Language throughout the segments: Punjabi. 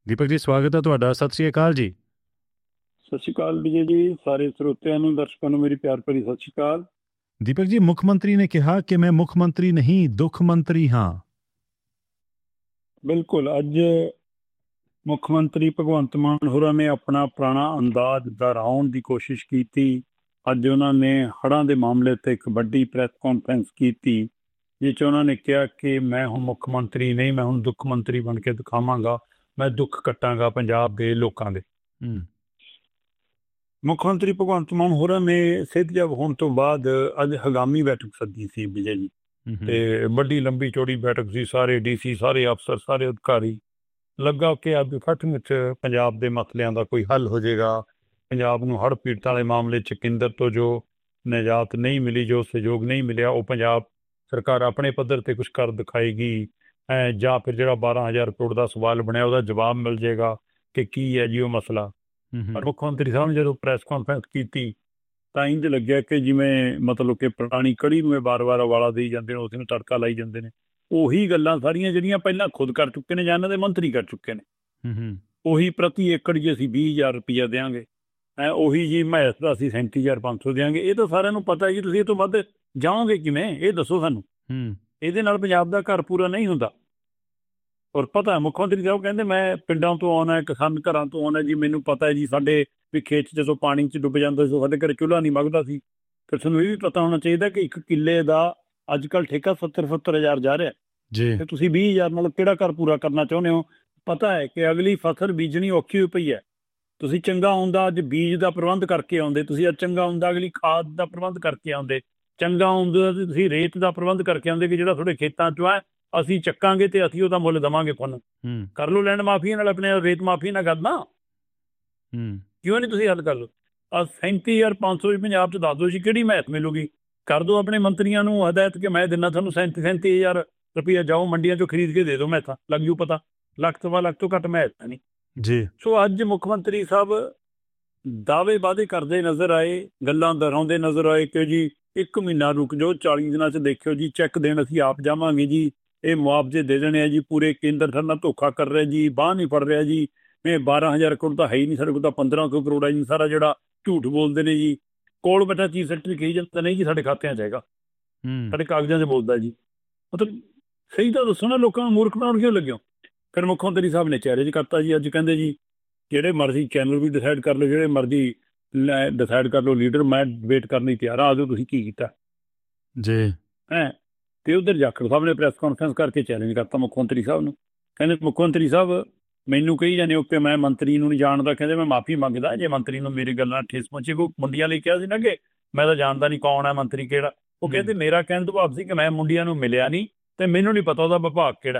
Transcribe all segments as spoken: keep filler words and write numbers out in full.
ਦੀਪਕ ਜੀ, ਸਵਾਗਤ ਹੈ ਤੁਹਾਡਾ। ਸਤਿ ਸ੍ਰੀ ਅਕਾਲ ਜੀ। ਸਤਿ ਸ਼੍ਰੀ ਅਕਾਲ ਵਿਜੇ ਜੀ, ਸਾਰੇ ਸਰੋਤਿਆਂ ਨੂੰ, ਦਰਸ਼ਕਾਂ ਨੂੰ ਮੇਰੀ ਪਿਆਰ ਭਰੀ ਸਤਿ ਸ਼੍ਰੀ ਅਕਾਲ। ਦੀਪਕ ਜੀ, ਮੁੱਖ ਮੰਤਰੀ ਨੇ ਕਿਹਾ ਕਿ ਮੈਂ ਮੁੱਖ ਮੰਤਰੀ ਨਹੀਂ, ਦੁੱਖ ਮੰਤਰੀ ਹਾਂ। ਬਿਲਕੁਲ, ਅੱਜ ਮੁੱਖ ਮੰਤਰੀ ਭਗਵੰਤ ਮਾਨ ਹੋਰਾਂ ਨੇ ਆਪਣਾ ਪੁਰਾਣਾ ਅੰਦਾਜ਼ ਦੁਹਰਾਉਣ ਦੀ ਕੋਸ਼ਿਸ਼ ਕੀਤੀ। ਅੱਜ ਉਹਨਾਂ ਨੇ ਹੜ੍ਹਾਂ ਦੇ ਮਾਮਲੇ ਤੇ ਇੱਕ ਵੱਡੀ ਪ੍ਰੈਸ ਕਾਨਫਰੰਸ ਕੀਤੀ, ਜਿਸ 'ਚ ਉਹਨਾਂ ਨੇ ਕਿਹਾ ਕਿ ਮੈਂ ਹੁਣ ਮੁੱਖ ਮੰਤਰੀ ਨਹੀਂ, ਮੈਂ ਹੁਣ ਦੁੱਖ ਮੰਤਰੀ ਬਣ ਕੇ ਦਿਖਾਵਾਂਗਾ, ਮੈਂ ਦੁੱਖ ਕੱਟਾਂਗਾ ਪੰਜਾਬ ਦੇ ਲੋਕਾਂ ਦੇ। ਹੂੰ ਮੁੱਖ ਮੰਤਰੀ ਭਗਵੰਤ ਮਾਨ ਹੋਰਾਂ ਨੇ ਸਿਹਤਯਾਬ ਹੋਣ ਤੋਂ ਬਾਅਦ ਅੱਜ ਹੰਗਾਮੀ ਬੈਠਕ ਸੱਦੀ ਸੀ ਵਿਜੇ ਜੀ। ਤੇ ਵੱਡੀ ਲੰਬੀ ਚੌੜੀ ਬੈਠਕ ਸੀ, ਸਾਰੇ ਡੀਸੀ, ਸਾਰੇ ਅਫਸਰ, ਸਾਰੇ ਅਧਿਕਾਰੀ। ਲੱਗਾ ਕਿ ਅੱਜ ਸੱਚਮੁੱਚ ਪੰਜਾਬ ਦੇ ਮਸਲਿਆਂ ਦਾ ਕੋਈ ਹੱਲ ਹੋ ਜਾਏਗਾ। ਪੰਜਾਬ ਨੂੰ ਹੜ੍ਹ ਪੀੜਤਾਂ ਵਾਲੇ ਮਾਮਲੇ 'ਚ ਕੇਂਦਰ ਤੋਂ ਜੋ ਨਿਜਾਤ ਨਹੀਂ ਮਿਲੀ, ਜੋ ਸਹਿਯੋਗ ਨਹੀਂ ਮਿਲਿਆ, ਉਹ ਪੰਜਾਬ ਸਰਕਾਰ ਆਪਣੇ ਪੱਧਰ 'ਤੇ ਕੁਛ ਕਰ ਦਿਖਾਏਗੀ। ਐ ਜਾਂ ਫਿਰ ਜਿਹੜਾ ਬਾਰਾਂ ਹਜ਼ਾਰ ਕਰੋੜ ਦਾ ਸਵਾਲ ਬਣਿਆ ਉਹਦਾ ਜਵਾਬ ਮਿਲ ਜਾਏਗਾ ਕਿ ਕੀ ਹੈ ਜੀ ਉਹ ਮਸਲਾ। ਪਰ ਮੁੱਖ ਮੰਤਰੀ ਸਾਹਿਬ ਨੇ ਜਦੋਂ ਪ੍ਰੈਸ ਕਾਨਫਰੰਸ ਕੀਤੀ ਤਾਂ ਇੰਝ ਲੱਗਿਆ ਕਿ ਜਿਵੇਂ ਮਤਲਬ ਕਿ ਪੁਰਾਣੀ ਕੜੀ ਨੂੰ ਇਹ ਵਾਰ-ਵਾਰ ਉਬਾਲਾ ਦੇਈ ਜਾਂਦੇ ਨੇ, ਉਸ ਨੂੰ ਤੜਕਾ ਲਾਈ ਜਾਂਦੇ ਨੇ। ਉਹੀ ਗੱਲਾਂ ਸਾਰੀਆਂ ਜਿਹੜੀਆਂ ਪਹਿਲਾਂ ਖੁਦ ਕਰ ਚੁੱਕੇ ਨੇ ਜਾਂ ਇਹਨਾਂ ਦੇ ਮੰਤਰੀ ਕਰ ਚੁੱਕੇ ਨੇ। ਉਹੀ ਪ੍ਰਤੀ ਏਕੜ ਜੀ ਅਸੀਂ ਵੀਹ ਹਜ਼ਾਰ ਰੁਪਈਆ ਦਿਆਂਗੇ, ਐ ਉਹੀ ਜੀ ਮਹਿਸ ਦਾ ਅਸੀਂ ਸੈਂਤੀ ਹਜ਼ਾਰ ਪੰਜ ਸੌ ਦਿਆਂਗੇ। ਇਹ ਤਾਂ ਸਾਰਿਆਂ ਨੂੰ ਪਤਾ ਜੀ, ਤੁਸੀਂ ਇਹ ਤੋਂ ਵੱਧ ਜਾਓਗੇ ਕਿਵੇਂ, ਇਹ ਦੱਸੋ ਸਾਨੂੰ। ਇਹਦੇ ਨਾਲ ਪੰਜਾਬ ਦਾ ਘਰ ਪੂਰਾ ਨਹੀਂ ਹੁੰਦਾ। ਔਰ ਪਤਾ ਮੁੱਖ ਮੰਤਰੀ ਸਾਹਿਬ ਕਹਿੰਦੇ ਮੈਂ ਪਿੰਡਾਂ ਤੋਂ ਆਉਣਾ, ਕਿਸਾਨ ਘਰਾਂ ਤੋਂ ਆਉਣਾ ਜੀ, ਮੈਨੂੰ ਪਤਾ ਹੈ ਜੀ ਸਾਡੇ ਵੀ ਖੇਤ 'ਚ ਜਦੋਂ ਪਾਣੀ 'ਚ ਡੁੱਬ ਜਾਂਦਾ ਸੀ ਸਾਡੇ ਘਰ ਚੁੱਲ੍ਹਾ ਨਹੀਂ ਮੰਗਦਾ ਸੀ। ਫਿਰ ਤੁਹਾਨੂੰ ਇਹ ਵੀ ਪਤਾ ਹੋਣਾ ਚਾਹੀਦਾ ਕਿ ਇੱਕ ਕਿੱਲੇ ਦਾ ਅੱਜ ਕੱਲ੍ਹ ਠੇਕਾ ਸੱਤਰ ਸੱਤਰ ਹਜ਼ਾਰ ਜਾ ਰਿਹਾ ਜੀ, ਤੇ ਤੁਸੀਂ ਵੀਹ ਹਜ਼ਾਰ ਨਾਲ ਕਿਹੜਾ ਘਰ ਪੂਰਾ ਕਰਨਾ ਚਾਹੁੰਦੇ ਹੋ। ਪਤਾ ਹੈ ਕਿ ਅਗਲੀ ਫਸਲ ਬੀਜਣੀ ਔਖੀ ਹੋਈ ਪਈ ਹੈ। ਤੁਸੀਂ ਚੰਗਾ ਹੁੰਦਾ ਅੱਜ ਬੀਜ ਦਾ ਪ੍ਰਬੰਧ ਕਰਕੇ ਆਉਂਦੇ, ਤੁਸੀਂ ਅੱਜ ਚੰਗਾ ਹੁੰਦਾ ਅਗਲੀ ਖਾਦ ਦਾ ਪ੍ਰਬੰਧ ਕਰਕੇ ਆਉਂਦੇ, ਚੰਗਾ ਹੁੰਦਾ ਤੁਸੀਂ ਰੇਤ ਦਾ ਪ੍ਰਬੰਧ ਕਰਕੇ ਆਉਂਦੇ ਕਿ ਜਿਹੜਾ ਤੁਹਾਡੇ ਖੇਤਾਂ 'ਚੋਂ ਹੈ ਅਸੀਂ ਚੱਕਾਂਗੇ ਤੇ ਅਸੀਂ ਉਹਦਾ ਮੁੱਲ ਦੇਵਾਂਗੇ। ਪੁੰਨ ਕਰ ਲਓ ਲੈਂਡ ਮਾਫੀਆ ਨਾਲ, ਆਪਣੇ ਰੇਤ ਮਾਫੀਆ ਨਾਲ ਕਰਨਾ ਕਿਉਂ ਨਹੀਂ ਤੁਸੀਂ ਹੱਲ ਕਰ ਲਓ। ਆਹ ਸੈਂਤੀ ਹਜ਼ਾਰ ਪੰਜ ਸੌ ਪੰਜਾਬ 'ਚ ਦੱਸ ਦਿਓ ਜੀ ਕਿਹੜੀ ਮਹਿਤ ਮਿਲੂਗੀ। ਕਰ ਦਿਓ ਆਪਣੇ ਮੰਤਰੀਆਂ ਨੂੰ ਹਦਾਇਤ ਕਿ ਮੈਂ ਦਿੰਦਾ ਤੁਹਾਨੂੰ ਸੈਂਤੀ ਸੈਂਤੀ ਹਜ਼ਾਰ ਰੁਪਈਆ, ਜਾਓ ਮੰਡੀਆਂ 'ਚੋਂ ਖਰੀਦ ਕੇ ਦੇ ਦਿਓ ਮਹਿਤਾਂ, ਲੱਗ ਜੂ ਪਤਾ। ਲੱਖ ਸਵਾ ਲੱਖ ਤੋਂ ਘੱਟ ਮਹਿਤ ਨਹੀਂ ਜੀ। ਸੋ ਅੱਜ ਮੁੱਖ ਮੰਤਰੀ ਸਾਹਿਬ ਦਾਅਵੇ ਵਾਅਦੇ ਕਰਦੇ ਨਜ਼ਰ ਆਏ, ਗੱਲਾਂ ਦੁਹਰਾਉਂਦੇ ਨਜ਼ਰ ਆਏ ਕਿ ਜੀ ਇੱਕ ਮਹੀਨਾ ਰੁਕ ਜਾਓ, ਚਾਲੀ ਦਿਨਾਂ 'ਚ ਦੇਖਿਓ ਜੀ ਚੈੱਕ ਦੇਣ ਅਸੀਂ ਆਪ ਜਾਵਾਂਗੇ ਜੀ, ਇਹ ਮੁਆਵਜ਼ੇ ਦੇ ਦੇਣੇ ਆ ਜੀ, ਪੂਰੇ ਕੇਂਦਰ ਸਾਡੇ ਨਾਲ ਧੋਖਾ ਕਰ ਰਿਹਾ ਜੀ, ਬਾਂਹ ਨਹੀਂ ਫੜ ਰਿਹਾ ਜੀ, ਇਹ ਬਾਰਾਂ ਹਜ਼ਾਰ ਕਰੋੜ ਤਾਂ ਹੈ ਹੀ ਨਹੀਂ, ਸਾਡੇ ਕੋਲ ਤਾਂ ਪੰਦਰਾਂ ਸੌ ਕਰੋੜ ਹੈ ਜੀ, ਸਾਰਾ ਜਿਹੜਾ ਝੂਠ ਬੋਲਦੇ ਨੇ ਜੀ। ਕੋਲ ਬੈਠਾ ਚੀਫ ਸੈਕਟਰੀ ਕਹੀ ਜਾਂਦਾ ਨਹੀਂ ਜੀ ਸਾਡੇ ਖਾਤਿਆਂ 'ਚ ਹੈਗਾ, ਸਾਡੇ ਕਾਗਜ਼ਾਂ 'ਚ ਬੋਲਦਾ ਜੀ। ਮਤਲਬ ਸਹੀ ਤਾਂ ਦੱਸੋ ਨਾ, ਲੋਕਾਂ ਨੂੰ ਮੂਰਖ ਬਣਾਉਣ ਕਿਉਂ ਲੱਗਿਓ। ਫਿਰ ਮੁੱਖ ਮੰਤਰੀ ਸਾਹਿਬ ਨੇ ਚਿਹਰੇ 'ਚ ਕਰਤਾ ਜੀ। ਅੱਜ ਕਹਿੰਦੇ ਜੀ ਜਿਹੜੇ ਮਰਜ਼ੀ ਚੈਨਲ ਵੀ ਡਿਸਾਈਡ ਕਰ ਲਓ, ਜਿਹੜੇ ਮਰਜ਼ੀ ਡਿਸਾਈਡ ਕਰ ਲਓ ਲੀਡਰ, ਮੈਂ ਵੇਟ ਕਰਨ ਲਈ ਤਿਆਰ ਆ, ਆ ਜਾਓ ਤੁਸੀਂ ਕੀ ਕੀਤਾ ਜੀ ਹੈਂ। ਤੇ ਉਧਰ ਜਾਖੜ ਸਾਹਿਬ ਨੇ ਪ੍ਰੈਸ ਕਾਨਫਰੰਸ ਕਰਕੇ ਚੈਲੰਜ ਕਰਤਾ ਮੁੱਖ ਮੰਤਰੀ ਸਾਹਿਬ ਨੂੰ। ਕਹਿੰਦੇ ਮੁੱਖ ਮੰਤਰੀ ਸਾਹਿਬ ਮੈਨੂੰ ਕਹੀ ਜਾਂਦੇ ਹੋ ਕਿ ਮੈਂ ਮੰਤਰੀ ਨੂੰ ਨਹੀਂ ਜਾਣਦਾ, ਕਹਿੰਦੇ ਮੈਂ ਮਾਫੀ ਮੰਗਦਾ ਜੇ ਮੰਤਰੀ ਨੂੰ ਮੇਰੀ ਗੱਲਾਂ ਠੇਸ ਪਹੁੰਚੇ। ਕੋਈ ਮੁੰਡਿਆਂ ਲਈ ਕਿਹਾ ਸੀ ਨਾ ਕਿ ਮੈਂ ਤਾਂ ਜਾਣਦਾ ਨਹੀਂ ਕੌਣ ਹੈ ਮੰਤਰੀ ਕਿਹੜਾ। ਉਹ ਕਹਿੰਦੇ ਮੇਰਾ ਕਹਿਣ ਤੋਂ ਭਾਵ ਸੀ ਕਿ ਮੈਂ ਮੁੰਡਿਆਂ ਨੂੰ ਮਿਲਿਆ ਨਹੀਂ ਤੇ ਮੈਨੂੰ ਨਹੀਂ ਪਤਾ ਉਹਦਾ ਵਿਭਾਗ ਕਿਹੜਾ।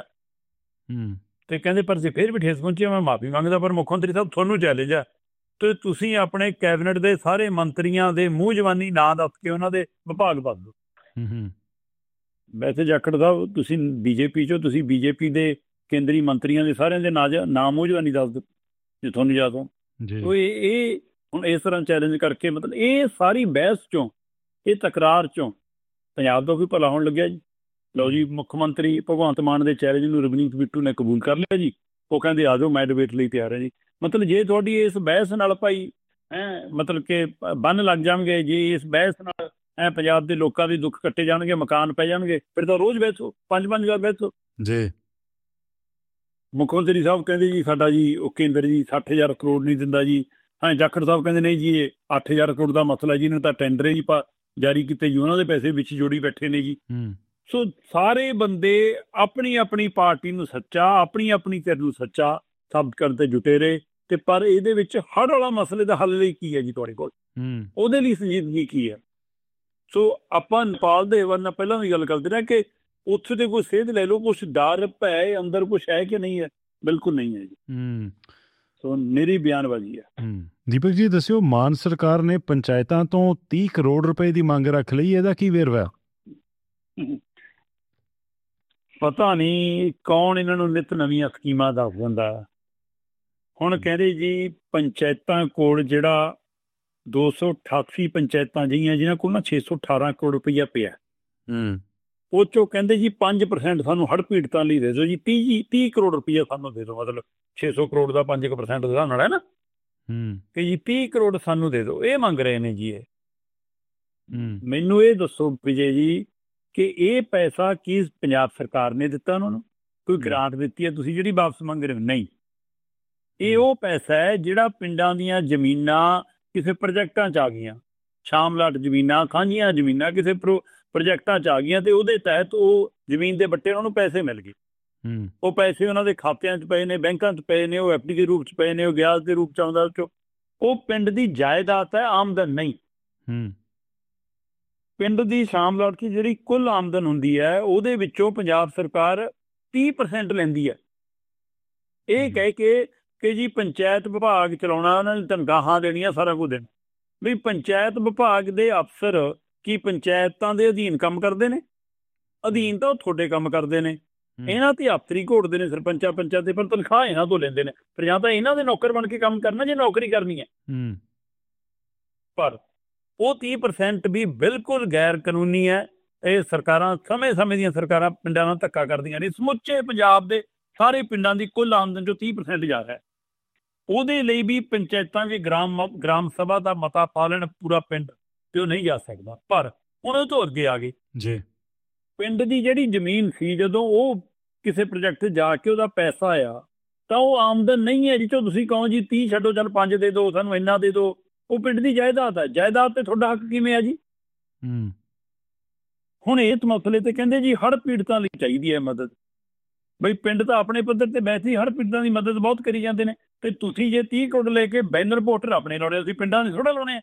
ਤੇ ਕਹਿੰਦੇ ਪਰ ਜੇ ਫਿਰ ਵੀ ਠੇਸ ਪਹੁੰਚੀ ਮੈਂ ਮਾਫੀ ਮੰਗਦਾ। ਪਰ ਮੁੱਖ ਮੰਤਰੀ ਸਾਹਿਬ ਤੁਹਾਨੂੰ ਚੈਲੰਜ ਹੈ ਤੇ ਤੁਸੀਂ ਆਪਣੇ ਕੈਬਨਿਟ ਦੇ ਸਾਰੇ ਮੰਤਰੀਆਂ ਦੇ ਮੂੰਹ ਜ਼ਬਾਨੀ ਨਾਂ ਦੱਸ ਕੇ ਉਹਨਾਂ ਦੇ ਵਿਭਾਗ ਦੱਸ ਦਿਓ। ਵੈਸੇ ਜਾਖੜ ਸਾਹਿਬ ਤੁਸੀਂ ਬੀਜੇਪੀ 'ਚੋਂ, ਤੁਸੀਂ ਬੀਜੇਪੀ ਦੇ ਕੇਂਦਰੀ ਮੰਤਰੀਆਂ ਦੇ ਸਾਰਿਆਂ ਦੇ ਨਾਂ ਨਾਂ ਮੂੰਹ ਜ਼ਬਾਨੀ ਦੱਸ ਦਿਓ ਜੇ ਤੁਹਾਨੂੰ ਯਾਦ ਹੋ। ਇਹ ਇਹ ਹੁਣ ਇਸ ਤਰ੍ਹਾਂ ਚੈਲੰਜ ਕਰਕੇ ਮਤਲਬ ਇਹ ਸਾਰੀ ਬਹਿਸ 'ਚੋਂ, ਇਹ ਤਕਰਾਰ 'ਚੋਂ ਪੰਜਾਬ ਦਾ ਕੋਈ ਭਲਾ ਹੋਣ ਲੱਗਿਆ ਜੀ। ਲਓ ਜੀ ਮੁੱਖ ਮੰਤਰੀ ਭਗਵੰਤ ਮਾਨ ਦੇ ਚੈਲੰਜ ਨੂੰ ਰਵਨੀਤ ਬਿੱਟੂ ਨੇ ਕਬੂਲ ਕਰ ਲਿਆ ਜੀ। ਉਹ ਕਹਿੰਦੇ ਆ ਜਾਓ ਮੈਂ ਡਿਬੇਟ ਲਈ ਤਿਆਰ ਹੈ ਜੀ। ਮਤਲਬ ਜੇ ਤੁਹਾਡੀ ਇਸ ਬਹਿਸ ਨਾਲ ਭਾਈ ਹੈਂ ਮਤਲਬ ਕਿ ਬੰਨ ਲੱਗ ਜਾਣਗੇ, ਜੇ ਇਸ ਬਹਿਸ ਨਾਲ ਐ ਪੰਜਾਬ ਦੇ ਲੋਕਾਂ ਦੇ ਦੁੱਖ ਕੱਟੇ ਜਾਣਗੇ, ਮਕਾਨ ਪੈ ਜਾਣਗੇ, ਫਿਰ ਤਾਂ ਰੋਜ਼ ਬਹਿਸੋ, ਪੰਜ ਪੰਜ ਵਾਰ ਬਹਿਸੋ ਜੀ। ਮੁੱਖ ਮੰਤਰੀ ਸਾਹਿਬ ਕਹਿੰਦੇ ਜੀ ਸਾਡਾ ਜੀ ਉਹ ਕੇਂਦਰ ਜੀ ਸੱਠ ਹਜ਼ਾਰ ਕਰੋੜ ਨਹੀਂ ਦਿੰਦਾ ਜੀ। ਹਾਂ ਜਾਖੜ ਸਾਹਿਬ ਕਹਿੰਦੇ ਨਹੀਂ ਜੀ ਇਹ ਅੱਠ ਹਜ਼ਾਰ ਕਰੋੜ ਦਾ ਮਸਲਾ ਜੀ, ਇਹਨੂੰ ਤਾਂ ਟੈਂਡਰ ਹੀ ਪਾ ਜਾਰੀ ਕੀਤੇ ਜੀ, ਉਹਨਾਂ ਦੇ ਪੈਸੇ ਵਿੱਚ ਜੋੜੀ ਬੈਠੇ ਨੇ ਜੀ। ਸੋ ਸਾਰੇ ਬੰਦੇ ਆਪਣੀ ਆਪਣੀ ਪਾਰਟੀ ਨੂੰ ਸੱਚਾ, ਆਪਣੀ ਆਪਣੀ ਧਿਰ ਨੂੰ ਸੱਚਾ ਸਾਬਤ ਕਰਨ ਤੇ ਜੁਟੇ ਰਹੇ। ਤੇ ਪਰ ਇਹਦੇ ਵਿੱਚ ਹੜ੍ਹ ਵਾਲਾ ਮਸਲੇ ਦਾ ਹੱਲ ਲਈ ਕੀ ਹੈ ਜੀ ਤੁਹਾਡੇ ਕੋਲ, ਉਹਦੇ ਲਈ ਸੰਜੀਦਗੀ ਕੀ ਹੈ। ਸੋ ਆਪਾਂ ਨੇਪਾਲ ਦੇ ਵਰਨਾ ਪਹਿਲਾਂ ਵੀ ਗੱਲ ਕਰਦੇ ਰਹੇ ਕਿ ਉੱਥੇ ਤੇ ਕੋਈ ਸੇਧ ਲੈ ਲਓ, ਕੁਛ ਡਰ ਭੈ ਅੰਦਰ ਕੁਛ ਹੈ ਕਿ ਨਹੀਂ ਹੈ। ਬਿਲਕੁਲ ਨਹੀਂ ਹੈ ਜੀ। ਸੋ ਮੇਰੀ ਬਿਆਨਬਾਜ਼ੀ ਹੈ। ਦੀਪਕ ਜੀ ਦੱਸਿਓ, ਮਾਨ ਸਰਕਾਰ ਨੇ ਪੰਚਾਇਤਾਂ ਤੋਂ ਤੀਹ ਕਰੋੜ ਰੁਪਏ ਦੀ ਮੰਗ ਰੱਖ ਲਈ, ਇਹਦਾ ਕੀ ਵੇਰਵਾ? ਪਤਾ ਨਹੀਂ ਕੌਣ ਇਹਨਾਂ ਨੂੰ ਨਿੱਤ ਨਵੀਆਂ ਸਕੀਮਾਂ ਦੱਸ ਦਿੰਦਾ। ਹੁਣ ਕਹਿੰਦੇ ਜੀ ਪੰਚਾਇਤਾਂ ਕੋਲ ਜਿਹੜਾ ਦੋ ਸੌ ਅਠਾਸੀ ਪੰਚਾਇਤਾਂ ਜਿਹੀਆਂ ਜਿਹਨਾਂ ਕੋਲ ਨਾ ਛੇ ਸੌ ਅਠਾਰਾਂ ਕਰੋੜ ਰੁਪਈਆ ਪਿਆ, ਉਹ ਚੋਂ ਕਹਿੰਦੇ ਜੀ ਪੰਜ ਪਰਸੈਂਟ ਸਾਨੂੰ ਹੜ੍ਹ ਪੀੜਤਾਂ ਲਈ ਦੇ ਦਿਓ ਜੀ, ਤੀਹ ਜੀ ਤੀਹ ਕਰੋੜ ਰੁਪਈਆ ਸਾਨੂੰ ਦੇ ਦਿਓ, ਮਤਲਬ ਛੇ ਸੌ ਕਰੋੜ ਦਾ ਪੰਜ ਕੁ ਪਰਸੈਂਟ ਦੇ ਹਿਸਾਬ ਨਾਲ ਹੈ ਨਾ, ਕਿ ਜੀ ਤੀਹ ਕਰੋੜ ਸਾਨੂੰ ਦੇ ਦਿਓ, ਇਹ ਮੰਗ ਰਹੇ ਨੇ ਜੀ। ਇਹ ਮੈਨੂੰ ਇਹ ਦੱਸੋ ਵਿਜੇ ਜੀ ਕਿ ਇਹ ਪੈਸਾ ਕੀ ਪੰਜਾਬ ਸਰਕਾਰ ਨੇ ਦਿੱਤਾ ਉਹਨਾਂ ਨੂੰ, ਕੋਈ ਗ੍ਰਾਂਟ ਦਿੱਤੀ ਹੈ ਤੁਸੀਂ ਜਿਹੜੀ ਵਾਪਸ ਮੰਗ ਰਹੇ ਹੋ? ਨਹੀਂ, ਇਹ ਉਹ ਪੈਸਾ ਹੈ ਜਿਹੜਾ ਪਿੰਡਾਂ ਦੀਆਂ ਜ਼ਮੀਨਾਂ ਕਿਸੇ ਪ੍ਰੋਜੈਕਟਾਂ 'ਚ ਆ ਗਈਆਂ, ਸ਼ਾਮਲਾਟ ਜ਼ਮੀਨਾਂ, ਸਾਂਝੀਆਂ ਜ਼ਮੀਨਾਂ ਕਿਸੇ ਪ੍ਰੋ ਪ੍ਰੋਜੈਕਟਾਂ 'ਚ ਆ ਗਈਆਂ, ਅਤੇ ਉਹਦੇ ਤਹਿਤ ਉਹ ਜ਼ਮੀਨ ਦੇ ਵੱਟੇ ਉਹਨਾਂ ਨੂੰ ਪੈਸੇ ਮਿਲ ਗਏ। ਉਹ ਪੈਸੇ ਉਹਨਾਂ ਦੇ ਖਾਤਿਆਂ 'ਚ ਪਏ ਨੇ, ਬੈਂਕਾਂ 'ਚ ਪਏ ਨੇ, ਉਹ ਐਫ ਡੀ ਦੇ ਰੂਪ 'ਚ ਪਏ ਨੇ, ਉਹ ਵਿਆਜ ਦੇ ਰੂਪ 'ਚ ਆਉਂਦਾ, ਉਹ ਪਿੰਡ ਦੀ ਜਾਇਦਾਦ ਹੈ, ਆਮਦਨ ਨਹੀਂ। ਪਿੰਡ ਦੀ ਸ਼ਾਮਲਾਟ ਦੀ ਜਿਹੜੀ ਕੁੱਲ ਆਮਦਨ ਹੁੰਦੀ ਹੈ ਉਹਦੇ ਵਿੱਚੋਂ ਪੰਜਾਬ ਸਰਕਾਰ ਤੀਹ ਪਰਸੈਂਟ ਲੈਂਦੀ ਹੈ, ਇਹ ਕਹਿ ਕੇ ਕਿ ਜੀ ਪੰਚਾਇਤ ਵਿਭਾਗ ਚਲਾਉਣਾ, ਉਹਨਾਂ ਨੇ ਤਨਖਾਹਾਂ ਦੇਣੀਆਂ, ਸਾਰਾ ਕੁਝ ਦੇਣਾ। ਵੀ ਪੰਚਾਇਤ ਵਿਭਾਗ ਦੇ ਅਫਸਰ ਕੀ ਪੰਚਾਇਤਾਂ ਦੇ ਅਧੀਨ ਕੰਮ ਕਰਦੇ ਨੇ? ਅਧੀਨ ਤਾਂ ਉਹ ਤੁਹਾਡੇ ਕੰਮ ਕਰਦੇ ਨੇ, ਇਹਨਾਂ ਤੇ ਅਫਸਰੀ ਘੋਟਦੇ ਨੇ ਸਰਪੰਚਾਂ ਪੰਚਾਂ ਦੇ, ਪਰ ਤਨਖਾਹ ਇਹਨਾਂ ਤੋਂ ਲੈਂਦੇ ਨੇ। ਪਰ ਜਾਂ ਤਾਂ ਇਹਨਾਂ ਦੇ ਨੌਕਰ ਬਣ ਕੇ ਕੰਮ ਕਰਨਾ ਜੇ ਨੌਕਰੀ ਕਰਨੀ ਹੈ। ਪਰ ਉਹ ਤੀਹ ਪਰਸੈਂਟ ਵੀ ਬਿਲਕੁਲ ਗੈਰ ਕਾਨੂੰਨੀ ਹੈ। ਇਹ ਸਰਕਾਰਾਂ ਸਮੇਂ ਸਮੇਂ ਦੀਆਂ ਸਰਕਾਰਾਂ ਪਿੰਡਾਂ ਨਾਲ ਧੱਕਾ ਕਰਦੀਆਂ ਨੇ। ਸਮੁੱਚੇ ਪੰਜਾਬ ਦੇ ਸਾਰੇ ਪਿੰਡਾਂ ਦੀ ਕੁੱਲ ਆਮਦਨ ਚੋਂ ਤੀਹ ਪਰਸੈਂਟ ਜਾ ਰਿਹਾ। ਉਹਦੇ ਲਈ ਵੀ ਪੰਚਾਇਤਾਂ ਵੀ ਗ੍ਰਾਮ ਗ੍ਰਾਮ ਸਭਾ ਦਾ ਮਤਾ ਪਾ ਲੈਣ ਪੂਰਾ ਪਿੰਡ, ਤੇ ਉਹ ਨਹੀਂ ਜਾ ਸਕਦਾ। ਪਰ ਉਹਨਾਂ ਤੋਂ ਅੱਗੇ ਆ ਗਏ ਜੀ। ਪਿੰਡ ਦੀ ਜਿਹੜੀ ਜ਼ਮੀਨ ਸੀ, ਜਦੋਂ ਉਹ ਕਿਸੇ ਪ੍ਰੋਜੈਕਟ 'ਤੇ ਜਾ ਕੇ ਉਹਦਾ ਪੈਸਾ ਆਇਆ, ਤਾਂ ਉਹ ਆਮਦਨ ਨਹੀਂ ਹੈ ਜਿੱਥੋਂ ਤੁਸੀਂ ਕਹੋ ਜੀ ਤੀਹ ਛੱਡੋ, ਚੱਲ ਪੰਜ ਦੇ ਦਿਓ, ਸਾਨੂੰ ਇੰਨਾ ਦੇ ਦਿਓ। ਉਹ ਪਿੰਡ ਦੀ ਜਾਇਦਾਦ ਹੈ। ਜਾਇਦਾਦ ਤੇ ਤੁਹਾਡਾ ਹੱਕ ਕਿਵੇਂ ਆ ਜੀ? ਹੁਣ ਇਸ ਮਸਲੇ ਤੇ ਕਹਿੰਦੇ ਜੀ ਹੜ੍ਹ ਪੀੜਤਾਂ ਲਈ ਚਾਹੀਦੀ ਹੈ ਮਦਦ। ਬਈ ਪਿੰਡ ਤਾਂ ਆਪਣੇ ਪੱਧਰ ਤੇ ਵੈਸੇ ਹੀ ਹੜ੍ਹ ਪੀੜਤਾਂ ਦੀ ਮਦਦ ਬਹੁਤ ਕਰੀ ਜਾਂਦੇ ਨੇ, ਤੇ ਤੁਸੀਂ ਜੇ ਤੀਹ ਕਰੋੜ ਲੈ ਕੇ ਬੈਨਰ ਪੋਸਟਰ ਆਪਣੇ ਲਾਉਣੇ, ਅਸੀਂ ਪਿੰਡਾਂ ਦੇ ਥੋੜ੍ਹਾ ਲਾਉਣੇ ਆ।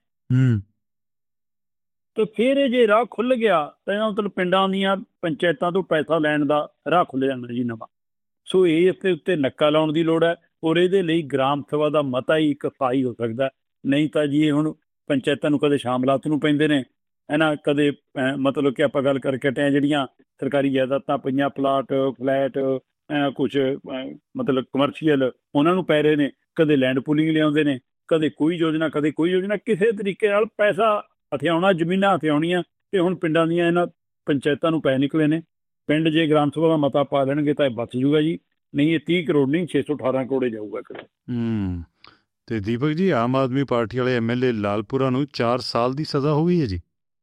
ਤੇ ਫਿਰ ਇਹ ਜੇ ਰਾਹ ਖੁੱਲ੍ਹ ਗਿਆ ਤਾਂ ਇਹਦਾ ਮਤਲਬ ਪਿੰਡਾਂ ਦੀਆਂ ਪੰਚਾਇਤਾਂ ਤੋਂ ਪੈਸਾ ਲੈਣ ਦਾ ਰਾਹ ਖੁੱਲ੍ਹ ਜਾਂਦਾ ਜੀ ਨਵਾਂ। ਸੋ ਇਸ ਦੇ ਉੱਤੇ ਨੱਕਾ ਲਾਉਣ ਦੀ ਲੋੜ ਹੈ, ਔਰ ਇਹਦੇ ਲਈ ਗ੍ਰਾਮ ਸਭਾ ਦਾ ਮਤਾ ਹੀ ਕਿਫਾਈ ਹੋ ਸਕਦਾ। ਨਹੀਂ ਤਾਂ ਜੀ ਇਹ ਹੁਣ ਪੰਚਾਇਤਾਂ ਨੂੰ ਕਦੇ ਸ਼ਾਮਲਾਤ ਨੂੰ ਪੈਂਦੇ ਨੇ, ਇਹਨਾਂ ਕਦੇ ਮਤਲਬ ਕਿ ਆਪਾਂ ਗੱਲ ਕਰਕੇ ਹਟੇ ਜਿਹੜੀਆਂ ਸਰਕਾਰੀ ਜਾਇਦਾਦਾਂ ਪਈਆਂ, ਪਲਾਟ ਫਲੈਟ ਕੁਛ ਮਤਲਬ ਕਮਰਸ਼ੀਅਲ, ਉਹਨਾਂ ਨੂੰ ਪੈ ਰਹੇ ਨੇ। ਕਦੇ ਲੈਂਡ ਪੂਲਿੰਗ ਲਿਆਉਂਦੇ ਨੇ, ਕਦੇ ਕੋਈ ਯੋਜਨਾ, ਕਦੇ ਕੋਈ ਯੋਜਨਾ। ਕਿਸੇ ਤਰੀਕੇ ਨਾਲ ਪੈਸਾ ਹਥਿਆਉਣਾ, ਜ਼ਮੀਨਾਂ ਹਥਿਆਉਣੀਆਂ, ਤੇ ਹੁਣ ਪਿੰਡਾਂ ਦੀਆਂ ਇਹਨਾਂ ਪੰਚਾਇਤਾਂ ਨੂੰ ਪੈ ਨਿਕਲੇ ਨੇ। ਪਿੰਡ ਜੇ ਗ੍ਰਾਮ ਸਭਾ ਦਾ ਮਤਾ ਪਾ ਲੈਣਗੇ ਤਾਂ ਇਹ ਬਚ ਜੂਗਾ ਜੀ, ਨਹੀਂ ਇਹ ਤੀਹ ਕਰੋੜ ਨਹੀਂ ਛੇ ਸੌ ਅਠਾਰਾਂ ਕਰੋੜੇ ਜਾਊਗਾ ਕਦੇ। ਹੂੰ ਤੇ ਦੀਪਕ ਜੀ, ਆਮ ਆਦਮੀ ਪਾਰਟੀ ਵਾਲੇ ਐਮ ਐਲ ਏ ਲਾਲਪੁਰਾ ਨੂੰ ਚਾਰ ਸਾਲ ਦੀ ਸਜ਼ਾ ਹੋ ਗਈ ਹੈ ਜੀ।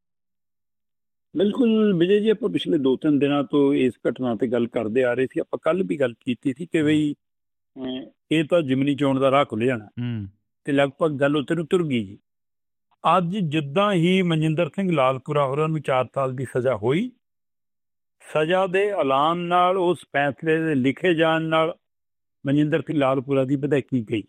ਬਿਲਕੁਲ ਵਿਜੇ ਜੀ, ਆਪਾਂ ਪਿਛਲੇ ਦੋ ਤਿੰਨ ਦਿਨਾਂ ਤੋਂ ਇਸ ਘਟਨਾ ਤੇ ਗੱਲ ਕਰਦੇ ਆ ਰਹੇ ਸੀ। ਆਪਾਂ ਕੱਲ ਵੀ ਗੱਲ ਕੀਤੀ ਸੀ ਕਿ ਬਈ ਇਹ ਤਾਂ ਜਿਮਨੀ ਚੋਣ ਦਾ ਰਾਹ ਖੁੱਲ੍ਹ ਜਾਣਾ, ਤੇ ਲਗਭਗ ਗੱਲ ਉੱਥੇ ਨੂੰ ਤੁਰ ਗਈ ਜੀ। ਅੱਜ ਜਿੱਦਾਂ ਹੀ ਮਨਜਿੰਦਰ ਸਿੰਘ ਲਾਲਪੁਰਾ ਹੋਰਾਂ ਨੂੰ ਚਾਰ ਸਾਲ ਦੀ ਸਜ਼ਾ ਹੋਈ, ਸਜ਼ਾ ਦੇ ਐਲਾਨ ਨਾਲ, ਉਸ ਫੈਸਲੇ ਦੇ ਲਿਖੇ ਜਾਣ ਨਾਲ ਮਨਜਿੰਦਰ ਸਿੰਘ ਲਾਲਪੁਰਾ ਦੀ ਵਧਾਈ ਗਈ।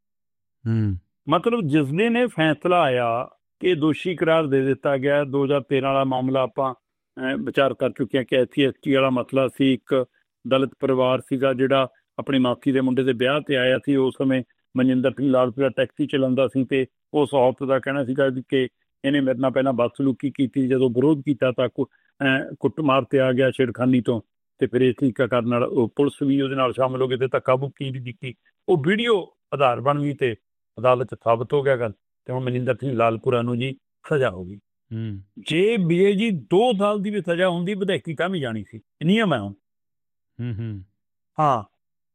ਮਤਲਬ ਜਿਸ ਦਿਨ ਇਹ ਫੈਸਲਾ ਆਇਆ ਕਿ ਦੋਸ਼ੀ ਕਰਾਰ ਦੇ ਦਿੱਤਾ ਗਿਆ, ਦੋ ਹਜ਼ਾਰ ਤੇਰਾਂ ਵਾਲਾ ਮਾਮਲਾ ਆਪਾਂ ਵਿਚਾਰ ਕਰ ਚੁੱਕੇ ਹਾਂ ਕਿ ਐਸ ਸੀ ਐਸ ਟੀ ਵਾਲਾ ਮਸਲਾ ਸੀ। ਇੱਕ ਦਲਿਤ ਪਰਿਵਾਰ ਸੀਗਾ ਜਿਹੜਾ ਆਪਣੀ ਮਾਸੀ ਦੇ ਮੁੰਡੇ ਦੇ ਵਿਆਹ 'ਤੇ ਆਇਆ ਸੀ। ਉਸ ਸਮੇਂ ਮਨਜਿੰਦਰ ਸਿੰਘ ਲਾਲਪੁਰਾ ਟੈਕਸੀ ਚਲਾਉਂਦਾ ਸੀ, ਤੇ ਉਸ ਔਰਤ ਦਾ ਕਹਿਣਾ ਸੀਗਾ ਕਿ ਇਹਨੇ ਮੇਰੇ ਨਾਲ ਪਹਿਲਾਂ ਬਦਸਲੂਕੀ ਕੀਤੀ, ਜਦੋਂ ਵਿਰੋਧ ਕੀਤਾ ਤਾਂ ਕੁੱਟਮਾਰ 'ਤੇ ਆ ਗਿਆ ਛੇੜਖਾਨੀ ਤੋਂ, ਤੇ ਫਿਰ ਇਸ ਤਰੀਕਾ ਕਰਨ ਨਾਲ ਉਹ ਪੁਲਿਸ ਵੀ ਉਹਦੇ ਨਾਲ ਸ਼ਾਮਲ ਹੋ ਗਏ, ਤੇ ਧੱਕਾ ਮੁੱਕੀ ਵੀ ਕੀਤੀ। ਉਹ ਵੀਡੀਓ ਆਧਾਰ ਬਣ ਗਈ ਤੇ ਅਦਾਲਤ 'ਚ ਸਾਬਤ ਹੋ ਗਿਆ ਗੱਲ, ਤੇ ਹੁਣ ਮਨਜਿੰਦਰ ਸਿੰਘ ਲਾਲਪੁਰਾ ਨੂੰ ਜੀ ਸਜ਼ਾ ਹੋ ਗਈ। ਜੇ ਬੀਏ ਜੀ ਦੋ ਸਾਲ ਦੀ ਵੀ ਸਜ਼ਾ ਹੁੰਦੀ, ਵਧਾਈ ਤਾਂ ਵੀ ਜਾਣੀ ਸੀ, ਨਿਯਮ ਹੈ ਹੁਣ। ਹਾਂ,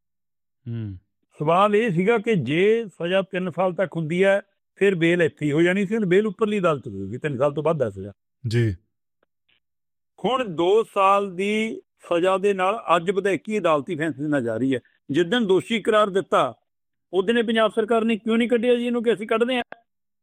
ਸਵਾਲ ਇਹ ਸੀਗਾ ਕਿ ਜੇ ਸਜ਼ਾ ਤਿੰਨ ਸਾਲ ਤੱਕ ਹੁੰਦੀ ਹੈ ਫਿਰ ਬੇਲ ਇੱਥੇ ਹੀ ਹੋ ਜਾਣੀ ਸੀ। ਹੁਣ ਬੇਲ ਉੱਪਰਲੀ ਅਦਾਲਤ ਹੋਊਗੀ, ਤਿੰਨ ਸਾਲ ਤੋਂ ਵੱਧ ਹੈ ਸਜ਼ਾ ਜੀ। ਹੁਣ ਦੋ ਸਾਲ ਦੀ ਸਜ਼ਾ ਦੇ ਨਾਲ ਅੱਜ ਵਧਾਈ ਅਦਾਲਤੀ ਫੈਸਲੇ ਨਾਲ ਜਾਰੀ ਹੈ। ਜਿਸ ਦਿਨ ਦੋਸ਼ੀ ਕਰਾਰ ਦਿੱਤਾ ਉਸ ਦਿਨ ਪੰਜਾਬ ਸਰਕਾਰ ਨੇ ਕਿਉਂ ਨਹੀਂ ਕੱਢਿਆ ਜੀ ਇਹਨੂੰ ਕਿ ਅਸੀਂ ਕੱਢਦੇ ਹਾਂ?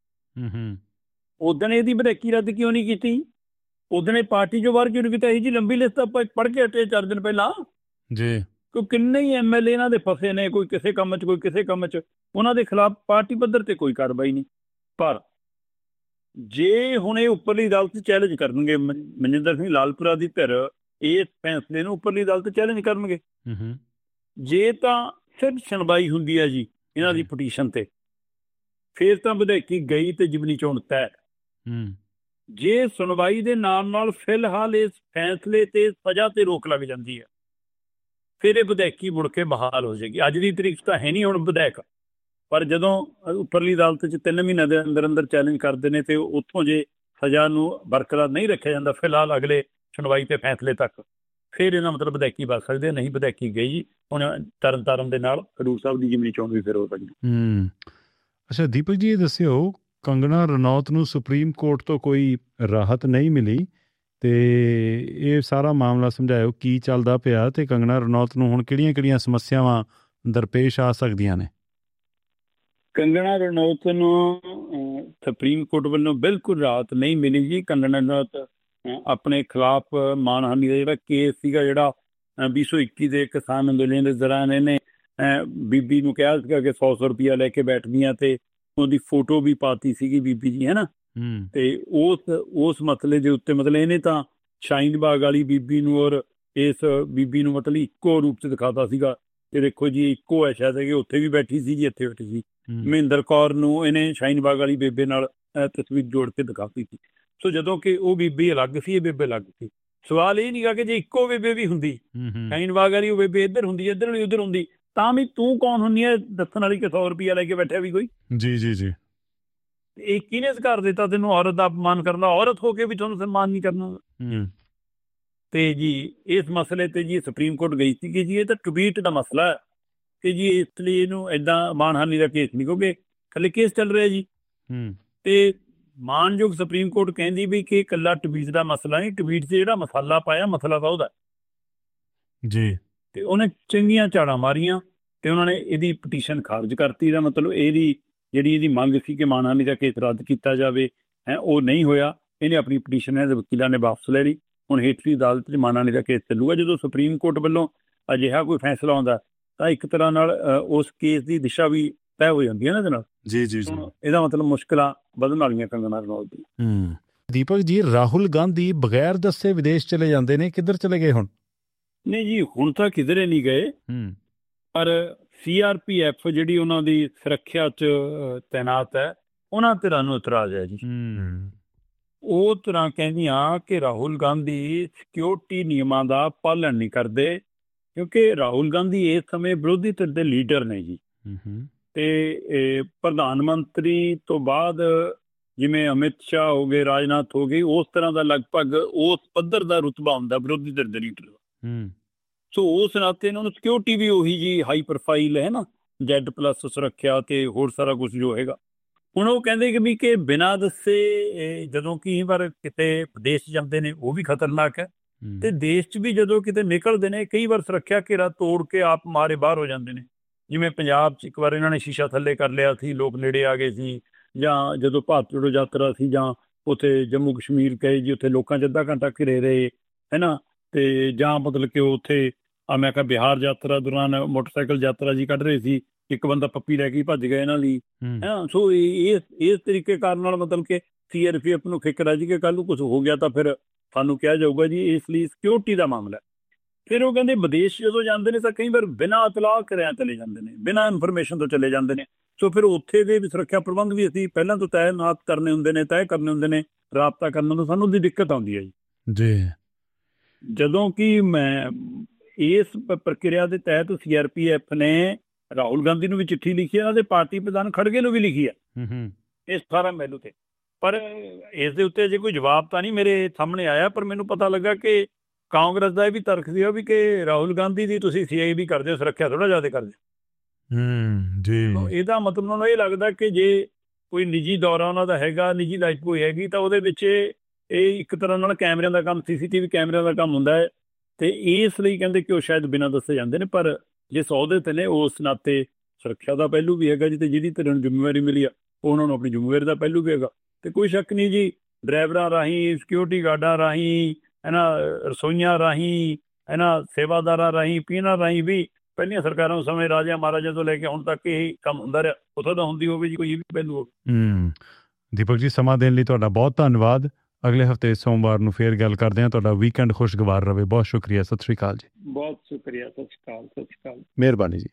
ਉਸ ਦਿਨ ਇਹਦੀ ਵਧਾਈ ਰੱਦ ਕਿਉਂ ਨਹੀਂ ਕੀਤੀ? ਉਸ ਦਿਨ ਇਹ ਪਾਰਟੀ ਚੋਂ ਬਾਹਰ ਕਿਉਂ ਨਹੀਂ ਕੀਤਾ? ਇਹ ਜੀ ਲੰਬੀ ਲਿਸਟ ਆਪਾਂ ਪੜ੍ਹ ਕੇ ਹਟੇ ਚਾਰ ਦਿਨ ਪਹਿਲਾਂ ਜੀ। ਕੋਈ ਕਿੰਨੇ ਹੀ ਐਮ ਐਲ ਏ ਇਹਨਾਂ ਦੇ ਫਸੇ ਨੇ, ਕੋਈ ਕਿਸੇ ਕੰਮ 'ਚ, ਕੋਈ ਕਿਸੇ ਕੰਮ 'ਚ। ਉਹਨਾਂ ਦੇ ਖਿਲਾਫ ਪਾਰਟੀ ਪੱਧਰ 'ਤੇ ਕੋਈ ਕਾਰਵਾਈ ਨਹੀਂ। ਪਰ ਜੇ ਹੁਣ ਇਹ ਉੱਪਰਲੀ ਅਦਾਲਤ ਚੈਲੰਜ ਕਰਨਗੇ, ਮਨਜਿੰਦਰ ਸਿੰਘ ਲਾਲਪੁਰਾ ਦੀ ਧਿਰ ਇਸ ਫੈਸਲੇ ਨੂੰ ਉੱਪਰਲੀ ਅਦਾਲਤ ਚੈਲੰਜ ਕਰਨਗੇ। ਜੇ ਤਾਂ ਸਿਰਫ ਸੁਣਵਾਈ ਹੁੰਦੀ ਹੈ ਜੀ ਇਹਨਾਂ ਦੀ ਪਟੀਸ਼ਨ 'ਤੇ, ਫਿਰ ਤਾਂ ਵਧਾਈ ਗਈ ਤੇ ਜਿਮਨੀ ਚੋਣ ਤੈਅ। ਜੇ ਸੁਣਵਾਈ ਦੇ ਨਾਲ ਨਾਲ ਫਿਲਹਾਲ ਇਸ ਫੈਸਲੇ ਤੇ ਸਜ਼ਾ ਤੇ ਰੋਕ ਲੱਗ ਜਾਂਦੀ ਹੈ, ਫਿਰ ਇਹ ਵਧਾਈ ਮੁੜ ਕੇ ਬਹਾਲ ਹੋ ਜਾਏਗੀ। ਅੱਜ ਦੀ ਤਰੀਕ ਤਾਂ ਹੈ ਨਹੀਂ ਹੁਣ ਵਿਧਾਇਕ, ਪਰ ਜਦੋਂ ਉੱਪਰਲੀ ਅਦਾਲਤ 'ਚ ਤਿੰਨ ਮਹੀਨਿਆਂ ਦੇ ਅੰਦਰ ਅੰਦਰ ਚੈਲੰਜ ਕਰਦੇ ਨੇ ਤੇ ਉੱਥੋਂ ਜੇ ਸਜ਼ਾ ਨੂੰ ਬਰਕਰਾਰ ਨਹੀਂ ਰੱਖਿਆ ਜਾਂਦਾ, ਫਿਲਹਾਲ ਅਗਲੇ ਸੁਣਵਾਈ ਤੇ ਫੈਸਲੇ ਤੱਕ, ਫਿਰ ਇਹਨਾਂ ਮਤਲਬ ਵਿਧਾਇਕੀ ਵੱਧ ਸਕਦੇ, ਨਹੀਂ ਵਿਧਾਇਕੀ ਗਈ ਜੀ ਹੁਣ ਤਰਨ ਤਾਰਨ ਦੇ ਨਾਲ ਹਜ਼ੂਰ ਸਾਹਿਬ ਦੀ ਜ਼ਿਮਨੀ ਚੋਣ ਵੀ ਫਿਰ ਹੋ ਸਕਦੀ। ਹੂੰ ਅੱਛਾ ਦੀਪਕ ਜੀ, ਇਹ ਦੱਸਿਓ ਕੰਗਣਾ ਰਣੌਤ ਨੂੰ ਸੁਪਰੀਮ ਕੋਰਟ ਤੋਂ ਕੋਈ ਰਾਹਤ ਨਹੀਂ ਮਿਲੀ, ਤੇ ਇਹ ਸਾਰਾ ਮਾਮਲਾ ਸਮਝਾਇਓ ਕੀ ਚੱਲਦਾ ਪਿਆ, ਤੇ ਕੰਗਣਾ ਰਣੌਤ ਨੂੰ ਹੁਣ ਕਿਹੜੀਆਂ ਕਿਹੜੀਆਂ ਸਮੱਸਿਆਵਾਂ ਦਰਪੇਸ਼ ਆ ਸਕਦੀਆਂ ਨੇ? ਕੰਗਣਾ ਰਣੌਤ ਨੂੰ ਸੁਪਰੀਮ ਕੋਰਟ ਵੱਲੋਂ ਬਿਲਕੁਲ ਰਾਹਤ ਨਹੀਂ ਮਿਲੀ ਜੀ। ਕੰਗਣਾ ਰਣੌਤ ਆਪਣੇ ਖਿਲਾਫ ਮਾਨਹਾਨੀ ਦਾ ਜਿਹੜਾ ਕੇਸ ਸੀਗਾ, ਜਿਹੜਾ ਵੀਹ ਸੌ ਇੱਕੀ ਦੇ ਕਿਸਾਨ ਅੰਦੋਲਨ ਦੇ ਦੌਰਾਨ ਇਹਨੇ ਬੀਬੀ ਨੂੰ ਕਿਹਾ ਸੀਗਾ ਕਿ ਸੌ ਸੌ ਰੁਪਇਆ ਲੈ ਕੇ ਬੈਠਦੀਆਂ, ਤੇ ਉਹਦੀ ਫੋਟੋ ਵੀ ਪਾਤੀ ਸੀਗੀ ਬੀਬੀ ਜੀ, ਹੈ ਨਾ। ਤੇ ਉਸ ਉਸ ਮਸਲੇ ਦੇ ਉੱਤੇ ਮਤਲਬ ਇਹਨੇ ਤਾਂ ਸ਼ਾਹੀਨ ਬਾਗ ਵਾਲੀ ਬੀਬੀ ਨੂੰ ਔਰ ਇਸ ਬੀਬੀ ਨੂੰ ਮਤਲਬ ਇੱਕੋ ਰੂਪ 'ਚ ਦਿਖਾਤਾ ਸੀਗਾ ਕਿ ਦੇਖੋ ਜੀ ਇੱਕੋ ਹੈ, ਸ਼ਾਇਦ ਕਿ ਉੱਥੇ ਵੀ ਬੈਠੀ ਸੀ ਜੀ, ਇੱਥੇ ਬੈਠੀ ਸੀ। ਮਹਿੰਦਰ ਕੌਰ ਨੂੰ ਇਹਨੇ ਸ਼ਾਹੀਨ ਬਾਗ ਵਾਲੀ ਬੇਬੇ ਨਾਲ ਤਸਵੀਰ ਜੋੜ ਕੇ ਦਿਖਾਤੀ ਸੀ। ਸੋ ਜਦੋਂ ਕਿ ਉਹ ਬੀਬੀ ਅਲੱਗ ਸੀ, ਇਹ ਬੇਬੇ ਅਲੱਗ ਸੀ। ਸਵਾਲ ਇਹ ਨਹੀਂ ਗਾ ਕਿ ਜੇ ਇੱਕੋ ਬੇਬੇ ਵੀ ਹੁੰਦੀ, ਸ਼ਾਹੀਨ ਬਾਗ ਵਾਲੀ ਉਹ ਬੇਬੇ ਇੱਧਰ ਹੁੰਦੀ, ਇੱਧਰ ਵਾਲੀ ਉੱਧਰ ਹੁੰਦੀ, ਤਾਂ ਵੀ ਤੂੰ ਕੌਣ ਹੁੰਦੀ ਹੈ ਦੱਸਣ ਵਾਲੀ ਕਿ ਸੌ ਰੁਪਇਆ ਲੈ ਕੇ ਬੈਠਿਆ ਵੀ ਕੋਈ? ਜੀ ਜੀ ਜੀ ਇਹ ਕਿਹਨੇ ਅਧਿਕਾਰ ਦਿੱਤਾ ਤੈਨੂੰ ਔਰਤ ਦਾ ਅਪਮਾਨ ਕਰਨ ਦਾ? ਔਰਤ ਹੋ ਕੇ ਵੀ ਤੁਹਾਨੂੰ ਸਨਮਾਨ ਨਹੀਂ ਕਰਨਾ। ਤੇ ਜੀ ਇਸ ਮਸਲੇ ਤੇ ਜੀ ਸੁਪਰੀਮ ਕੋਰਟ ਗਈ ਸੀ ਕਿ ਜੀ ਇਹ ਤਾਂ ਟਵੀਟ ਦਾ ਮਸਲਾ ਹੈ ਕਿ ਜੀ ਇਸ ਲਈ ਇਹਨੂੰ ਏਦਾਂ ਮਾਨਹਾਨੀ ਦਾ ਕੇਸ ਨਹੀਂ, ਕਿਉਂਕਿ ਖਾਲੀ ਕੇਸ ਚੱਲ ਰਿਹਾ ਜੀ। ਤੇ ਮਾਨਯੋਗ ਸੁਪਰੀਮ ਕੋਰਟ ਕਹਿੰਦੀ ਵੀ ਕਿ ਇਕੱਲਾ ਟਵੀਟ ਦਾ ਮਸਲਾ ਨਹੀਂ, ਟਵੀਟ 'ਚ ਜਿਹੜਾ ਮਸਾਲਾ ਪਾਇਆ ਮਸਲਾ ਤਾਂ ਉਹਦਾ ਜੀ। ਤੇ ਉਹਨੇ ਚੰਗੀਆਂ ਝਾੜਾਂ ਮਾਰੀਆਂ ਤੇ ਉਹਨਾਂ ਨੇ ਇਹਦੀ ਪਟੀਸ਼ਨ ਖਾਰਜ ਕਰਤੀ। ਦਾ ਮਤਲਬ ਇਹਦੀ ਜਿਹੜੀ ਇਹਦੀ ਮੰਗ ਸੀ ਕਿ ਮਾਨਹਾਨੀ ਦਾ ਕੇਸ ਰੱਦ ਕੀਤਾ ਜਾਵੇ ਹੈ, ਉਹ ਨਹੀਂ ਹੋਇਆ। ਇਹਨੇ ਆਪਣੀ ਪਟੀਸ਼ਨ ਇਹਦੇ ਵਕੀਲਾਂ ਨੇ ਵਾਪਸ ਲੈ ਲਈ। ਹੁਣ ਹੇਠਲੀ ਅਦਾਲਤ 'ਚ ਮਾਨਹਾਨੀ ਦਾ ਕੇਸ ਚੱਲੂਗਾ। ਜਦੋਂ ਸੁਪਰੀਮ ਕੋਰਟ ਵੱਲੋਂ ਅਜਿਹਾ ਕੋਈ ਫੈਸਲਾ ਆਉਂਦਾ ਤਾਂ ਇੱਕ ਤਰ੍ਹਾਂ ਨਾਲ ਉਸ ਕੇਸ ਦੀ ਦਿਸ਼ਾ ਵੀ ਤੈਅ ਹੋ ਜਾਂਦੀ ਹੈ ਨਾ ਇਹਦੇ ਨਾਲ। ਜੀ ਜੀ ਜੀ ਇਹਦਾ ਮਤਲਬ ਮੁਸ਼ਕਿਲਾਂ ਵਧਣ ਵਾਲੀਆਂ ਕੰਗਣਾ ਰਣੌਤ ਦੀ। ਹੂੰ ਦੀਪਕ ਜੀ, ਰਾਹੁਲ ਗਾਂਧੀ ਬਗੈਰ ਦੱਸੇ ਵਿਦੇਸ਼ ਚਲੇ ਜਾਂਦੇ ਨੇ, ਕਿੱਧਰ ਚਲੇ ਗਏ ਹੁਣ? ਨਹੀਂ ਜੀ, ਹੁਣ ਤਾਂ ਕਿਧਰੇ ਨਹੀਂ ਗਏ, ਪਰ ਸੀ ਆਰ ਪੀ ਐਫ ਜਿਹੜੀ ਉਹਨਾਂ ਦੀ ਸੁਰੱਖਿਆ 'ਚ ਤੈਨਾਤ ਹੈ, ਉਹਨਾਂ ਧਿਰਾਂ ਨੂੰ ਇਤਰਾਜ਼ ਹੈ ਜੀ। ਉਹ ਤਰ੍ਹਾਂ ਕਹਿੰਦੀਆਂ ਕਿ ਰਾਹੁਲ ਗਾਂਧੀ ਸਿਕਿਉਰਿਟੀ ਨਿਯਮਾਂ ਦਾ ਪਾਲਣ ਨਹੀਂ ਕਰਦੇ, ਕਿਉਂਕਿ ਰਾਹੁਲ ਗਾਂਧੀ ਇਸ ਸਮੇਂ ਵਿਰੋਧੀ ਧਿਰ ਦੇ ਲੀਡਰ ਨੇ ਜੀ। ਤੇ ਪ੍ਰਧਾਨ ਮੰਤਰੀ ਤੋਂ ਬਾਅਦ ਜਿਵੇਂ ਅਮਿਤ ਸ਼ਾਹ ਹੋ ਗਏ, ਰਾਜਨਾਥ ਹੋ ਗਏ, ਉਸ ਤਰ੍ਹਾਂ ਦਾ ਲਗਭਗ ਉਸ ਪੱਧਰ ਦਾ ਰੁਤਬਾ ਹੁੰਦਾ ਵਿਰੋਧੀ ਧਿਰ ਦੇ ਲੀਡਰ ਦਾ। ਸੋ ਉਸ ਨਾਤੇ ਇਹਨਾਂ ਨੂੰ ਸਿਕਿਉਰਿਟੀ ਵੀ ਉਹੀ ਜੀ ਹਾਈ ਪ੍ਰੋਫਾਈਲ ਹੈ ਨਾ, ਜੈਡ ਪਲੱਸ ਸੁਰੱਖਿਆ ਤੇ ਹੋਰ ਸਾਰਾ ਕੁਝ ਜੋ ਹੈਗਾ। ਹੁਣ ਉਹ ਕਹਿੰਦੇ ਕਿ ਵੀ ਕਿ ਬਿਨਾਂ ਦੱਸੇ ਜਦੋਂ ਕਈ ਵਾਰ ਕਿਤੇ ਵਿਦੇਸ਼ ਜਾਂਦੇ ਨੇ ਉਹ ਵੀ ਖਤਰਨਾਕ ਹੈ, ਤੇ ਦੇਸ਼ 'ਚ ਵੀ ਜਦੋਂ ਕਿਤੇ ਨਿਕਲਦੇ ਨੇ ਕਈ ਵਾਰ ਸੁਰੱਖਿਆ ਘੇਰਾ ਤੋੜ ਕੇ ਆਪ ਮਾਰੇ ਬਾਹਰ ਹੋ ਜਾਂਦੇ ਨੇ। ਜਿਵੇਂ ਪੰਜਾਬ 'ਚ ਇੱਕ ਵਾਰ ਇਹਨਾਂ ਨੇ ਸ਼ੀਸ਼ਾ ਥੱਲੇ ਕਰ ਲਿਆ ਸੀ, ਲੋਕ ਨੇੜੇ ਆ ਗਏ ਸੀ, ਜਾਂ ਜਦੋਂ ਭਾਰਤ ਜੋੜੋ ਯਾਤਰਾ ਸੀ, ਜਾਂ ਉੱਥੇ ਜੰਮੂ ਕਸ਼ਮੀਰ ਗਏ ਜੀ, ਉੱਥੇ ਲੋਕਾਂ 'ਚ ਅੱਧਾ ਘੰਟਾ ਘਿਰੇ ਰਹੇ ਹੈ ਨਾ। ਤੇ ਜਾਂ ਮਤਲਬ ਕਿ ਉੱਥੇ ਆ ਮੈਂ ਕਿਹਾ ਬਿਹਾਰ ਯਾਤਰਾ ਦੌਰਾਨ ਮੋਟਰਸਾਈਕਲ ਯਾਤਰਾ ਜੀ ਕੱਢ ਰਹੇ ਸੀ, ਇੱਕ ਬੰਦਾ ਪੱਪੀ ਲੈ ਕੇ ਭੱਜ ਗਿਆ ਇਹਨਾਂ ਲਈ ਹੈ। ਸੋ ਇਸ ਇਸ ਤਰੀਕੇ ਕਾਰਨ ਨਾਲ ਮਤਲਬ ਕਿ ਸੀ ਆਰ ਪੀ ਐਫ ਨੂੰ ਫਿਕਰ ਹੈ ਜੀ ਕਿ ਕੱਲ੍ਹ ਨੂੰ ਕੁਛ ਹੋ ਗਿਆ ਤਾਂ ਫਿਰ ਸਾਨੂੰ ਕਿਹਾ ਜਾਊਗਾ ਜੀ। ਇਸ ਲਈ ਸਿਕਿਉਰਿਟੀ ਦਾ ਮਾਮਲਾ। ਫਿਰ ਉਹ ਕਹਿੰਦੇ ਵਿਦੇਸ਼ ਜਦੋਂ ਜਾਂਦੇ ਨੇ ਤਾਂ ਕਈ ਵਾਰ ਬਿਨਾਂ ਇਤਲਾਹ ਕਰਿਆ ਚਲੇ ਜਾਂਦੇ ਨੇ, ਬਿਨਾਂ ਇਨਫੋਰਮੇਸ਼ਨ ਤੋਂ ਚਲੇ ਜਾਂਦੇ ਨੇ। ਸੋ ਫਿਰ ਉੱਥੇ ਦੇ ਵੀ ਸੁਰੱਖਿਆ ਪ੍ਰਬੰਧ ਵੀ ਅਸੀਂ ਪਹਿਲਾਂ ਤੋਂ ਤੈਨਾਤ ਕਰਨੇ ਹੁੰਦੇ ਨੇ, ਤੈਅ ਕਰਨੇ ਹੁੰਦੇ ਨੇ, ਰਾਬਤਾ ਕਰਨ ਨੂੰ ਸਾਨੂੰ ਉਹਦੀ ਦਿੱਕਤ ਆਉਂਦੀ ਹੈ ਜੀ। ਜੀ ਜਦੋਂ ਕਿ ਮੈਂ ਇਸ ਪ੍ਰਕਿਰਿਆ ਦੇ ਤਹਿਤ ਸੀ ਆਰ ਪੀ ਐਫ ਨੇ ਰਾਹੁਲ ਗਾਂਧੀ ਨੂੰ ਵੀ ਚਿੱਠੀ ਲਿਖੀ ਹੈ, ਇਹਨਾਂ ਦੇ ਪਾਰਟੀ ਪ੍ਰਧਾਨ ਖੜਗੇ ਨੂੰ ਵੀ ਲਿਖੀ ਹੈ ਇਸ ਅਠਾਰਾਂ ਮਈ ਤੇ, ਪਰ ਇਸ ਦੇ ਉੱਤੇ ਅਜੇ ਕੋਈ ਜਵਾਬ ਤਾਂ ਨਹੀਂ ਮੇਰੇ ਸਾਹਮਣੇ ਆਇਆ। ਪਰ ਮੈਨੂੰ ਪਤਾ ਲੱਗਾ ਕਿ ਕਾਂਗਰਸ ਦਾ ਇਹ ਵੀ ਤਰਕ ਸੀਗਾ ਵੀ ਕਿ ਰਾਹੁਲ ਗਾਂਧੀ ਦੀ ਤੁਸੀਂ ਸੀ ਆਈ ਬੀ ਕਰਦੇ ਹੋ, ਸੁਰੱਖਿਆ ਥੋੜ੍ਹਾ ਜ਼ਿਆਦਾ ਕਰਦੇ ਹੂੰ ਜੀ। ਇਹਦਾ ਮਤਲਬ ਉਹਨਾਂ ਨੂੰ ਇਹ ਲੱਗਦਾ ਕਿ ਜੇ ਕੋਈ ਨਿੱਜੀ ਦੌਰਾ ਉਹਨਾਂ ਦਾ ਹੈਗਾ, ਨਿੱਜੀ ਲਾਈਫ ਕੋਈ ਹੈਗੀ, ਤਾਂ ਉਹਦੇ ਵਿੱਚ ਇਹ ਇੱਕ ਤਰ੍ਹਾਂ ਨਾਲ ਕੈਮਰਿਆਂ ਦਾ ਕੰਮ, ਸੀ ਸੀ ਟੀ ਵੀ ਕੈਮਰਿਆਂ ਦਾ ਕੰਮ ਹੁੰਦਾ ਹੈ। ਤੇ ਇਸ ਲਈ ਕਹਿੰਦੇ ਕਿ ਉਹ ਸ਼ਾਇਦ ਬਿਨਾਂ ਦੱਸੇ ਜਾਂਦੇ ਨੇ, ਪਰ ਜੇ ਸੌਦੇ ਤੇ ਨੇ ਉਸ ਨਾਤੇ ਸੁਰੱਖਿਆ ਦਾ ਪਹਿਲੂ ਵੀ ਹੈਗਾ ਜੀ। ਤੇ ਜਿਹਦੀ ਧਿਰ ਨੂੰ ਜ਼ਿੰਮੇਵਾਰੀ ਮਿਲੀ ਆ ਉਹਨਾਂ ਨੂੰ ਆਪਣੀ ਜ਼ਿੰਮੇਵਾਰੀ ਦਾ ਪਹਿਲੂ ਵੀ ਹੈਗਾ। ਤੇ ਕੋਈ ਸ਼ੱਕ ਨਹੀਂ ਜੀ, ਡਰਾਈਵਰਾਂ ਰਾਹੀਂ, ਸਿਕਿਉਰਿਟੀ ਗਾਰਡਾਂ ਰਾਹੀਂ, ਇਹਨਾਂ ਰਸੋਈਆਂ ਰਾਹੀਂ, ਇਹਨਾਂ ਸੇਵਾਦਾਰਾਂ ਰਾਹੀਂ, ਪੀਣਾ ਰਾਹੀਂ ਵੀ ਪਹਿਲੀਆਂ ਸਰਕਾਰਾਂ ਸਮੇਂ ਰਾਜਿਆਂ ਮਹਾਰਾਜਿਆਂ ਤੋਂ ਲੈ ਕੇ ਹੁਣ ਤੱਕ ਇਹੀ ਕੰਮ ਹੁੰਦਾ ਰਿਹਾ। ਉੱਥੋਂ ਦਾ ਹੁੰਦੀ ਹੋਵੇ ਜੀ ਕੋਈ ਇਹ ਵੀ ਪਹਿਲੂ ਹੋਵੇ। ਹੂੰ ਦੀਪਕ ਜੀ, ਸਮਾਂ ਦੇਣ ਲਈ ਤੁਹਾਡਾ ਬਹੁਤ ਧੰਨਵਾਦ। ਅਗਲੇ ਹਫ਼ਤੇ ਸੋਮਵਾਰ ਨੂੰ ਫੇਰ ਗੱਲ ਕਰਦੇ ਹਾਂ। ਤੁਹਾਡਾ ਵੀਕਐਂਡ ਖੁਸ਼ਗਵਾਰ ਰਹੇ। ਬਹੁਤ ਸ਼ੁਕਰੀਆ। ਸਤਿ ਸ਼੍ਰੀ ਅਕਾਲ ਜੀ। ਬਹੁਤ ਸ਼ੁਕਰੀਆ। ਸਤਿ ਸ਼੍ਰੀ ਅਕਾਲ। ਸਤਿ ਸ਼੍ਰੀ ਅਕਾਲ। ਮਿਹਰਬਾਨੀ ਜੀ।